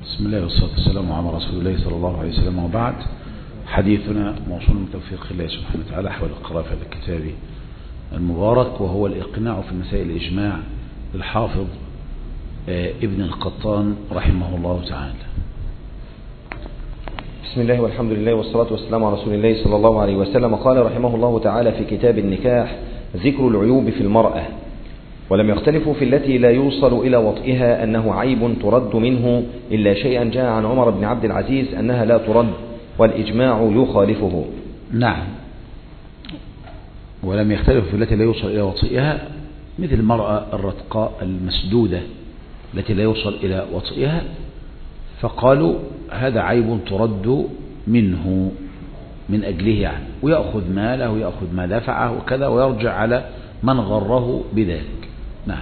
بسم الله والصلاة والسلام على رسول الله صلى الله عليه وسلم، وبعد. حديثنا موصول من توفيق الله سبحانه وتعالى حول القراءة في هذا الكتاب المبارك، وهو الإقناع في مسائل الإجماع للحافظ ابن القطان رحمه الله تعالى. بسم الله والحمد لله والصلاة والسلام على رسول الله صلى الله عليه وسلم. قال رحمه الله تعالى في كتاب النكاح: ذكر العيوب في المرأة. ولم يختلفوا في التي لا يوصل إلى وطئها أنه عيب ترد منه، إلا شيئا جاء عن عمر بن عبد العزيز أنها لا ترد، والإجماع يخالفه. نعم. ولم يختلفوا في التي لا يوصل إلى وطئها، مثل المرأة الرتقاء المسدودة التي لا يوصل إلى وطئها، فقالوا هذا عيب ترد منه من أجله يعني، ويأخذ ماله ويأخذ ما دفعه وكذا، ويرجع على من غره بذلك. نعم.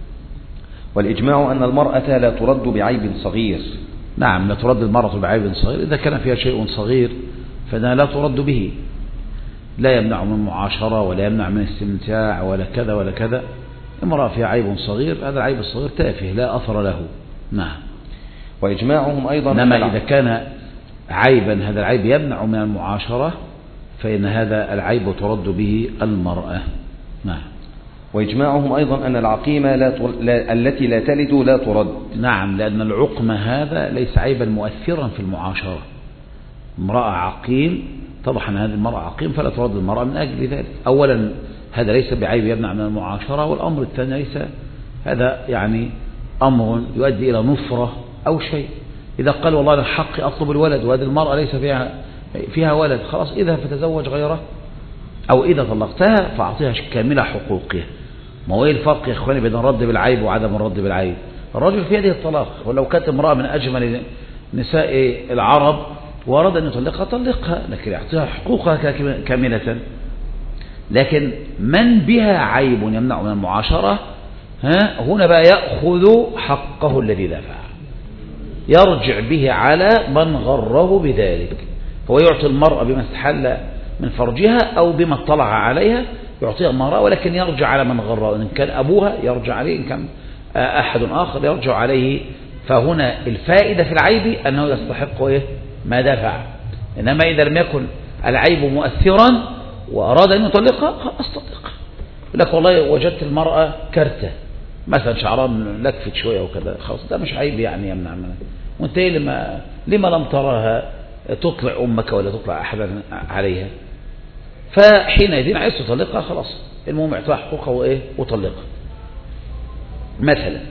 والإجماع أن المرأة لا ترد بعيب صغير. نعم، لا ترد المرأة بعيب صغير، إذا كان فيها شيء صغير فإنها لا ترد به، لا يمنع من معاشرة ولا يمنع من استمتاع ولا كذا ولا كذا. امرأة فيها عيب صغير، هذا العيب الصغير تافه لا أثر له. نعم. وإجماعهم أيضا إنما إذا كان عيبا هذا العيب يمنع من المعاشرة، فإن هذا العيب ترد به المرأة. نعم. وإجماعهم أيضا أن العقيمة التي لا تلد لا ترد. نعم، لأن العقم هذا ليس عيبا مؤثرا في المعاشرة. امرأة عقيم، طبعا هذه المرأة عقيم فلا ترد المرأة من أجل ذلك. أولا هذا ليس بعيب يمنع من المعاشرة، والأمر الثاني ليس هذا يعني أمر يؤدي إلى نفرة أو شيء. إذا قال والله أنا حقي أطلب الولد وهذه المرأة ليس فيها ولد، خلاص إذا فتزوج غيره، أو إذا طلقتها فأعطيها كاملة حقوقها. ما هو إيه الفرق يا إخواني بين الرد بالعيب وعدم الرد بالعيب؟ الرجل في يده الطلاق، ولو كانت امرأة من أجمل نساء العرب وأراد أن يطلقها طلقها، لكن يعطيها حقوقها كاملة. لكن من بها عيب يمنع من المعاشرة، هنا بقى يأخذ حقه الذي دفع، يرجع به على من غره بذلك. هو يعطي المرأة بما استحل من فرجها أو بما اطلع عليها، يعطيها المرأة، ولكن يرجع على من غره. إن كان أبوها يرجع عليه، إن كان أحد آخر يرجع عليه. فهنا الفائدة في العيب أنه يستحق ما دفع. إنما إذا لم يكن العيب مؤثرا وأراد أن يطلقها، خلاص طلقها. يقول لك والله وجدت المرأة كرتة مثلا، شعرها لكفت شوية وكذا، خلاص ده مش عيب يعني يمنع منها. وانت لما لم تراها تطلع أمك ولا تطلع أحدا عليها؟ فحينئذ عايز تطلقها، خلاص المهم اعطاها حقوقها وطلقها مثلا.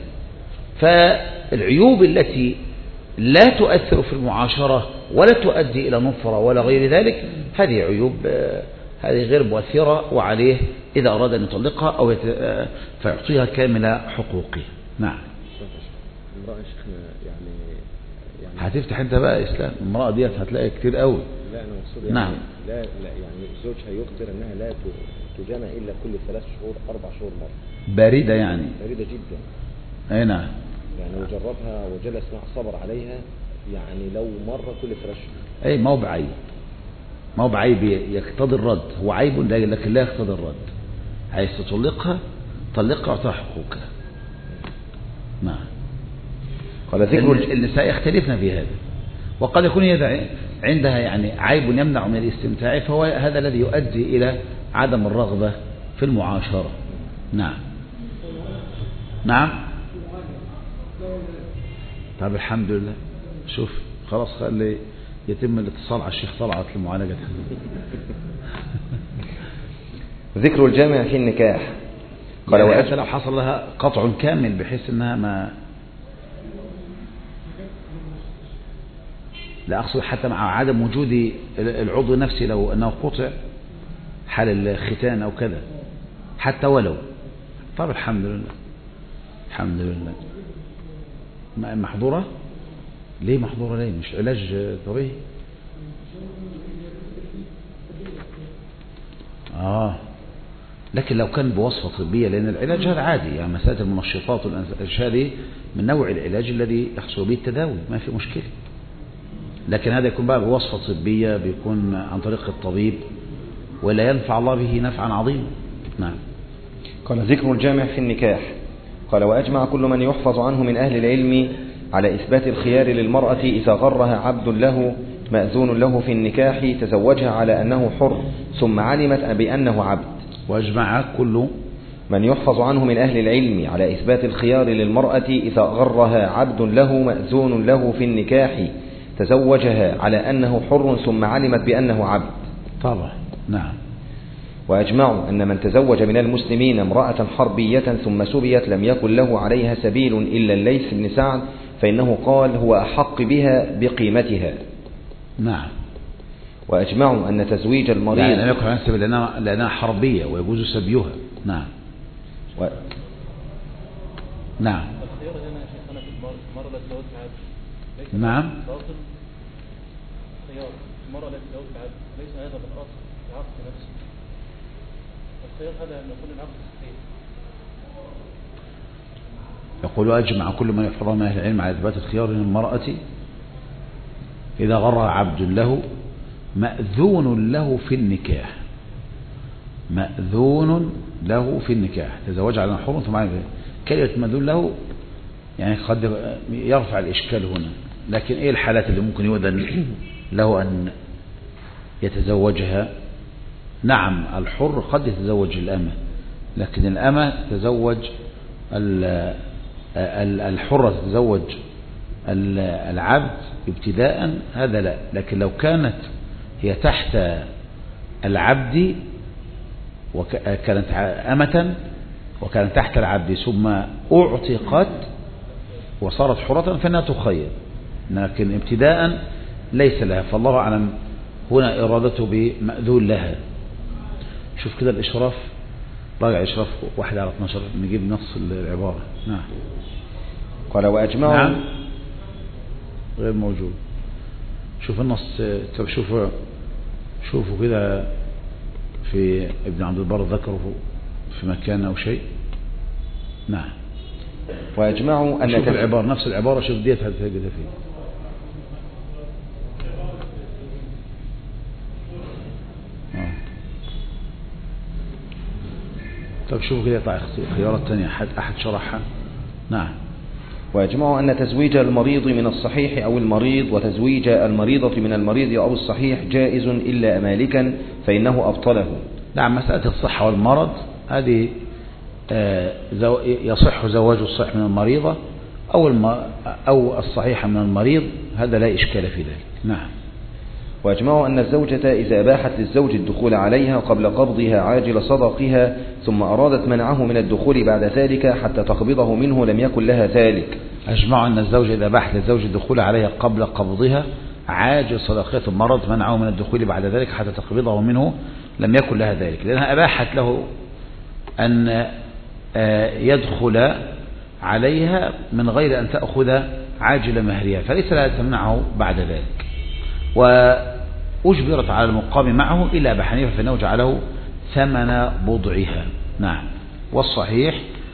فالعيوب التي لا تؤثر في المعاشرة ولا تؤدي إلى نفرة ولا غير ذلك، هذه عيوب هذه غير مؤثرة، وعليه إذا أراد أن يطلقها أو فيعطيها كامل حقوقه. نعم. امرأة شيخنا يعني هتفتح انت بقى اسلام، المرأة ديت هتلاقي كتير قوي. لا أنا مقصود يعني نعم. لا يعني زوجها يقدر أنها لا تجامع إلا كل 3 شهور 4 شهور مرة. باردة يعني. باردة جدا. أي نعم. يعني وجربها وجلس مع صبر عليها، يعني لو مرة كل 3 شهور. أي ما هو بعيب، ما هو بعيب يقتضي الرد، هو عيب لكن لا يقتضي الرد. عايز تطلقها طلقها واعطيها حقوقها. نعم. قال ذكر النساء يختلفن في هذا، وقد يكون عندها يعني عيب يمنع من الاستمتاع، فهو هذا الذي يؤدي إلى عدم الرغبة في المعاشرة. نعم. نعم. طب الحمد لله. شوف خلاص خلي يتم الاتصال على الشيخ طلعت لمعالجة. ذكر الجامع في النكاح. قال يعني لو حصل لها قطع كامل بحيث انها ما لا أقصد حتى مع عدم وجود العضو نفسه، لو أنه قطع حال الختان أو كذا حتى ولو. طب الحمد لله الحمد لله. محظورة؟ ليه محظورة؟ ليه مش علاج طبيعي؟ لكن لو كان بوصفة طبية، لأن العلاج هذا عادي يعني، مسألة المنشطات والأنشاء هذه من نوع العلاج الذي يحصل به التداوي، ما في مشكلة. لكن هذا يكون بقى بوصفة طبية، بيكون عن طريق الطبيب، ولا ينفع الله به نفعا عظيما. نعم. قال ذكر الجامع في النكاح. قال وأجمع كل من يحفظ عنه من أهل العلم على إثبات الخيار للمرأة إذا غرها عبد له مأذون له في النكاح تزوجها على أنه حر ثم علمت بأنه عبد. وأجمع كل من يحفظ عنه من أهل العلم على إثبات الخيار للمرأة إذا غرها عبد له مأذون له في النكاح تزوجها على أنه حر ثم علمت بأنه عبد. طبعا. نعم. وأجمعوا أن من تزوج من المسلمين امرأة حربية ثم سبيت لم يكن له عليها سبيل إلا الليث بن سعد، فإنه قال هو أحق بها بقيمتها. نعم. وأجمعوا أن تزويج المريض يعني لم يكن عليها سبيل لأنها حربية ويجوز سبيها. نعم. نعم. نعم. المرأة التي تزوجت عبد ليس هذا من أصل العقد نفسه. الخيار هذا أن يكون العقد صحيح. يقول أجمع كل من يحفظ من أهل العلم على إثبات الخيار للمرأة إذا غرها عبد له مأذون له في النكاح. مأذون له في النكاح تزوج على حر ثم على كلمة مأذون له يعني قد يرفع الإشكال هنا، لكن إيه الحالات اللي ممكن يؤذن له أن يتزوجها؟ نعم الحر قد يتزوج الأمة، لكن الأمة تتزوج الحرة تتزوج العبد ابتداء، هذا لا. لكن لو كانت هي تحت العبد وكانت أمة وكانت تحت العبد ثم أعتقت وصارت حرة فإنها تخير، لكن ابتداء ليس لها. فالله أعلم هنا إرادته بمأذون لها. شوف كده الإشراف، راجع إشراف 1/12 نجيب نص العبارة. نعم. قال وأجمعوا. نعم غير موجود. شوف النص. طب شوفوا كده في ابن عبد البر ذكره في مكان أو شيء. نعم. وأجمعوا أن شوف العبارة نفس العبارة، شوف ديت هتجدها فيه. طب شوف كده طيب خيارات تانية أحد شرحها. نعم. ويجمع أن تزويج المريض من الصحيح أو المريض وتزويج المريضة من المريض أو الصحيح جائز إلا مالكا فإنه أبطله. نعم. مسألة الصحة والمرض هذه يصح زواج الصحيح من المريضة أو الصحيحة من المريض، هذا لا إشكال في ذلك. نعم. وأجمعوا أن الزوجة إذا أباحت للزوج الدخول عليها قبل قبضها عاجل صدقها ثم أرادت منعه من الدخول بعد ذلك حتى تقبضه منه لم يكن لها ذلك. أجمعوا أن الزوجة إذا أباحت للزوج الدخول عليها قبل قبضها عاجل صدقها ثم أرادت منعه من الدخول بعد ذلك حتى تقبضه منه لم يكن لها ذلك، لأنها أباحت له أن يدخل عليها من غير أن تأخذ عاجل مهرها، فليس لها تمنعه بعد ذلك. وأجبرت على المقام معه إلا أبا حنيفة فإنه جعله ثمن بضعها. نعم. والصحيح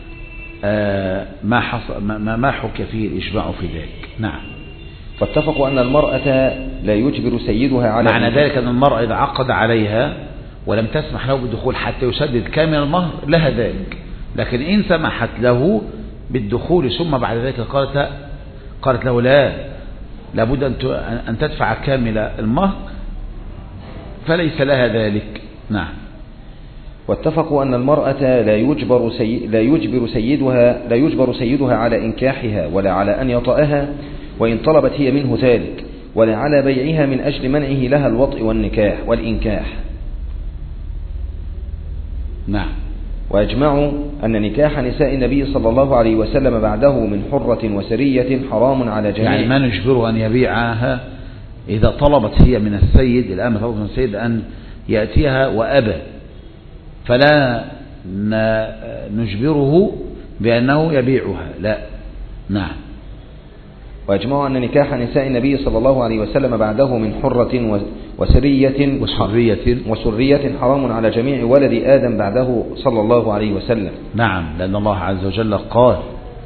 ما حكى فيه الإجماع في ذلك. نعم. فاتفقوا أن المرأة لا يجبر سيدها على معنى ذلك أن المرأة إذا عقد عليها ولم تسمح له بالدخول حتى يسدد كامل المهر لها ذلك، لكن إن سمحت له بالدخول ثم بعد ذلك قالت له لا لابد أن تدفع كامل المهر فليس لها ذلك. نعم. واتفقوا أن المرأة لا يجبر سيدها على إنكاحها ولا على أن يطأها وإن طلبت هي منه ذلك، ولا على بيعها من أجل منعه لها الوطء والإنكاح. نعم. وأجمعوا أن نكاح نساء النبي صلى الله عليه وسلم بعده من حرة وسرية حرام على جميع. يعني ما نجبره أن يبيعها إذا طلبت هي من السيد، الآن طلبت من السيد أن يأتيها وأبى، فلا نجبره بأنه يبيعها، لا. نعم. وأجمعوا أن نكاح نساء النبي صلى الله عليه وسلم بعده من حرة وسرية حرام على جميع ولد آدم بعده صلى الله عليه وسلم. نعم. لأن الله عز وجل قال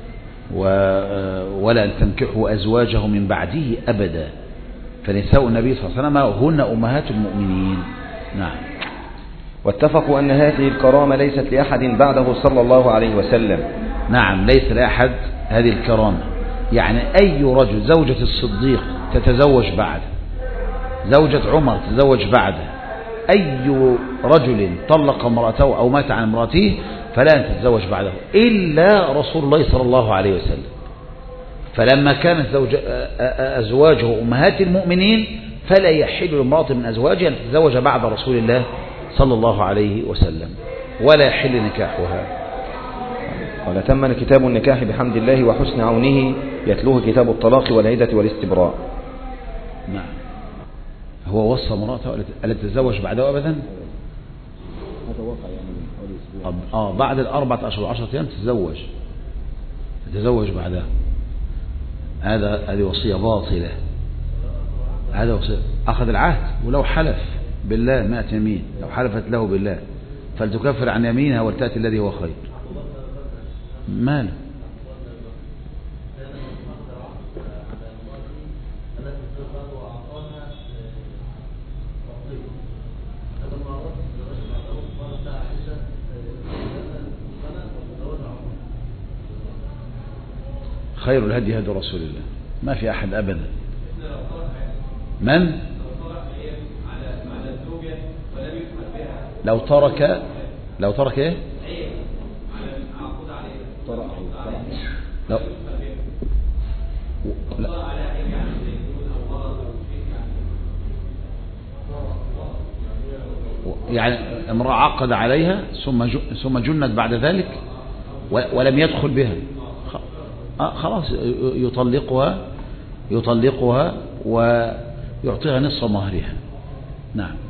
ولا أن تنكحوا أزواجه من بعده أبدا، فنساء النبي صلى الله عليه وسلم هن أمهات المؤمنين. نعم. واتفقوا أن هذه الكرامة ليست لأحد بعده صلى الله عليه وسلم. نعم. ليس لأحد هذه الكرامة، يعني أي رجل زوجة الصديق تتزوج بعده، زوجة عمر تتزوج بعده، أي رجل طلق امرأته أو مات عن امرأته فلا أن تتزوج بعده إلا رسول الله صلى الله عليه وسلم. فلما كانت أزواجه أمهات المؤمنين فلا يحل لامرأة من أزواجها أن تتزوج بعد رسول الله صلى الله عليه وسلم، ولا يحل نكاحها. قال: تم كتاب النكاح بحمد الله وحسن عونه، يتلوه كتاب الطلاق والعدة والاستبراء. نعم. هو وصى امرأته ألا تتزوج بعده أبدا؟ هذا واقع يعني من حوالي أسبوع. بعد 4 أشهر و10 أيام تتزوج بعدها. هذه وصية باطلة. هذا وصية أخذ العهد، ولو حلف بالله 100 يمين، لو حلفت له بالله فلتكفر عن يمينها ولتأتي الذي هو خير. ماله؟ خير الهدي هدي رسول الله، ما في أحد أبدا. من؟ لو ترك إيه؟ لا. يعني امرأة عقد عليها ثم جنت بعد ذلك ولم يدخل بها، خلاص يطلقها ويعطيها نصف مهرها. نعم.